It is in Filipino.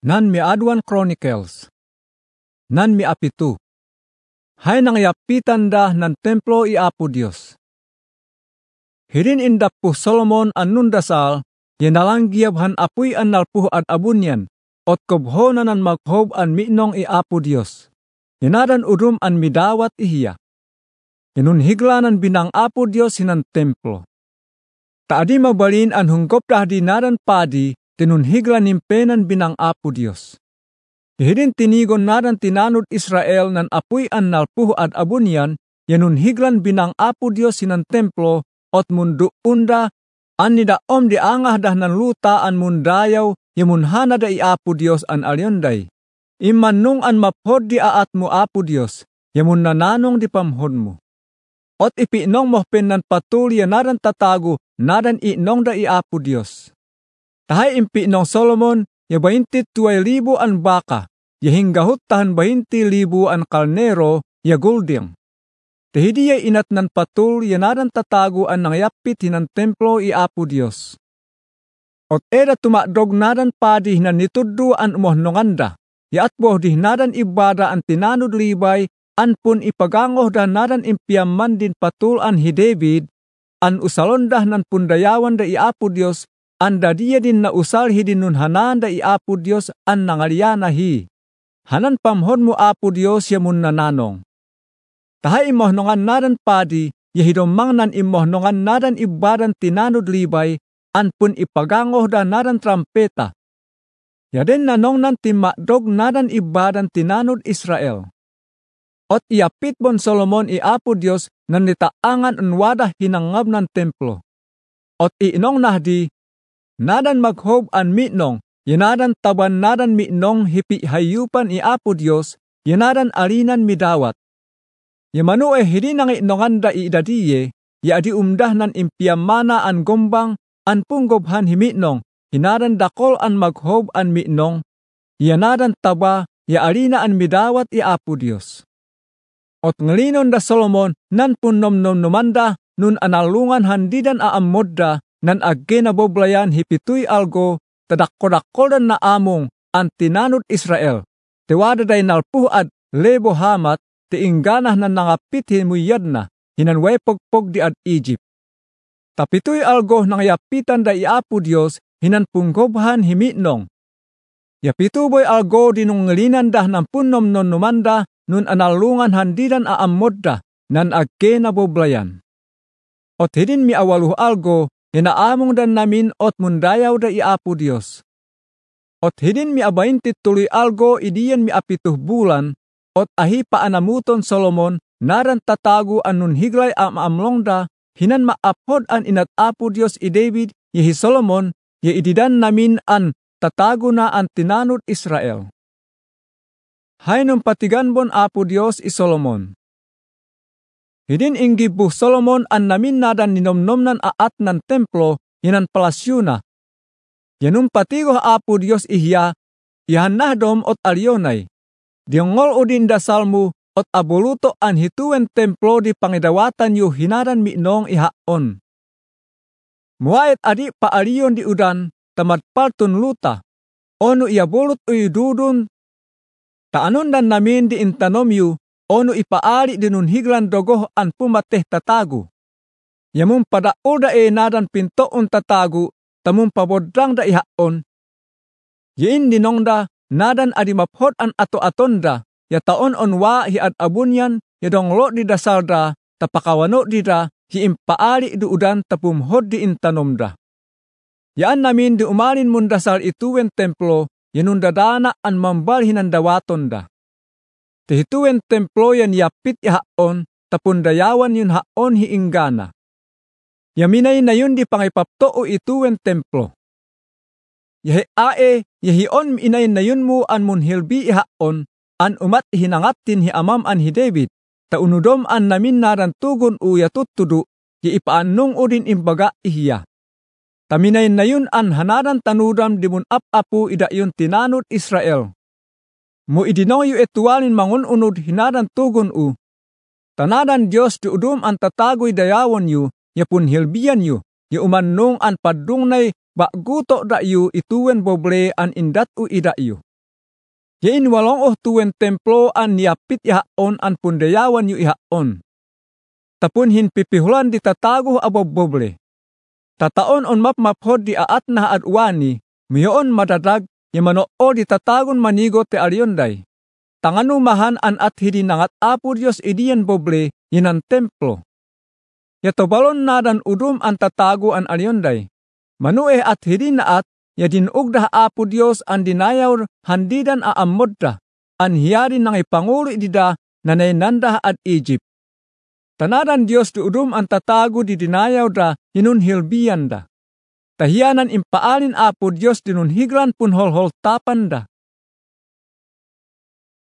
Nan miadwan Chronicles. Nan miapitu. Hay nangyapitan da ng templo i Apo Dios. Hirin indapuh Solomon anun dasal, yanalanggiyab han apuy an nalpuh ad abunyan, ot kobhonan an maghob an minong i Apo Dios. Yanadan udum an midawat ihiya. Yanunhiglanan binang Apo Dios hinan templo. Taadi mabalin an hunggop di nadan padi, tinunhiglan nimpenan binang Apo Dios. Hidin tinigon nadan tinanud Israel nan apuy an nalpuh ad abunyan, yanunhiglan binang Apo Dios hinan templo, ot mundu unda, an nidaom di angah dah nan luta an mundayaw, yamunhana da i Apo Dios an alyonday. Imanung an maphod di aat mo Apo Dios, yamun nananong di pamhod mo. Ot ipinong mohpen nan patuli nadan tatago, nadan inong da i Apo Dios. Tahay impinong Solomon, ya 22,000 an baka, ya hinggahut tahan 20,000 an kalnero, ya gulding. Tahidi ya inat nan patul, ya nadan tatago an nangyapit hinan templo i Apo Dios. Ot eda tumakdog nadan padi hinan nituddo an umohnonganda, ya atboh di nadan ibada an tinanud libay, an pun ipagangoh da nadan impiaman din patul an hi David, an usalondah nan pundayawan da i Apo Dios, anda dia din na usal hidin nun hananda i Apo Dios an nangalyana hi. Hanan pamhod mo Apo Dios yamun nananong. Tahay imohnongan nadan padi, yahidomang nan imohnongan nadan ibadan tinanud libay, an pun ipagangoh da nadan trampeta. Yaden nanong nan timakdog nadan ibadan tinanud Israel. Ot iapit bon Solomon i Apo Dios nan nitaangan an wadah hinangab ng templo. Ot iinong nahdi, nadan maghob an mitnong, yanadan taban nadan mitnong hipi hayupan i Apo Dios, yanadan alinan midawat. Yamanu hidi nang itnongan da idadiye, yadi umdah nan impiamana an gombang, an punggobhan himitnong, hinadan dakol an maghob an mitnong, yanadan taba, ya alina an midawat i Apo Dios. Ot ngalinon da Solomon, nan punnom numanda, nun analungan handidan aamodda, nan agge na boblayan hipituy algo, tadakko-dakkodan na among ang tinanud Israel. Tewada day nalpuh ad lebo hamat, tiingganah na nangapit himuyad na, hinanway pogpog di ad Egypt. Tapituy algo nang yapitan da i Apo Dios, hinan punggobhan himitnong. Yapituboy algo dinong ngalinan dah ng punnom numanda, nun analungan handidan aamodda, nan agge na boblayan. Ot hidin mi awaluh algo, hinaamong dan namin ot mundayaw da i Apo Dios. Ot hidin mi abaintit tuloy algo idiyan mi apituh bulan, ot ahi paanamuton Solomon, naran tatago anun higlay amlong da, hinan maapod an inat Apo Dios i David, yehi Solomon, ye ididan namin an tatago na an tinanud Israel. Haynong patiganbon Apo Dios i Solomon. Hidin inggibuh Solomon an namin nadan ninomnomnan aat ng templo, hinan palasyo na. Yanong patigoh Apo Dios ihya, ihan nahdom ot alyonay. Diongol udin dasal mo, ot abuluto an hituwen templo di pangidawatan yu hinadan minong ihaon. Muait adi paaliyon di udan, tamadpaltun luta. Ono iabulut uyududun, taanon dan namin di intanom yu, ono ipaari dinun higlan dogoh an pumateh tatago. Yamun padaul da nadan pintoon tatago, tamun pabodrang da ihaon. Yain dinong da, nadan adi maphod an ato-atonda, ya taon onwa hi ad abunyan, ya donglo di dasal da, tapakawano di da, hi impaari du udan tapumhod di intanom da. Yaan namin di umarin mun dasal ituwen templo, yanun dadana an mambal hinandawaton da. Tihituwen templo yan yapit ihaon, tapundayawan yun haon hiinggana. Yaminay na yun di pangipapto o ituwen templo. Yahi ae, yahion inay na yun mo an munhilbi ihaon, an umat hinangatin hi amam an hi David, taunudom an namin narantugon o yatutudu, ya ipaanong o din imbaga ihiya. Taminay na yun an hanadan tanudam di mun apu ida yun tinanud Israel. Mo idinaw yu etualin mangununod hinadan tugon u. Tanadan Diyos di udum an tatagoy dayawon yu, yapun hilbiyan yu, ya umannong an padungnay baguto da yu ituwen boble an indat u ida yu. Yain walong tuwen templo an niapit ihaon an pundayawan yu ihaon. Tapun hinpipihulan di tatago aboboble. Tataon on mapmaphod di aat na adwani, miyoon madadag yamanoo di tatagon manigo te alyonday. Tanganumahan an at hidinangat Apo Dios idiyan boble yinan templo. Yatobalon na dan udum an tatago an alyonday. Manueh at hidinaat ya dinugdah Apo Dios an dinayaw handidan aamodda, an hiyari nang ipangulo idida nanaynandah at Egypt. Tanadan Dios duudum ang tatago di dinayaw da hinunhilbiyan da. Tahiyanan impaalin Apo Dios dinunhiglan punholhol tapan da.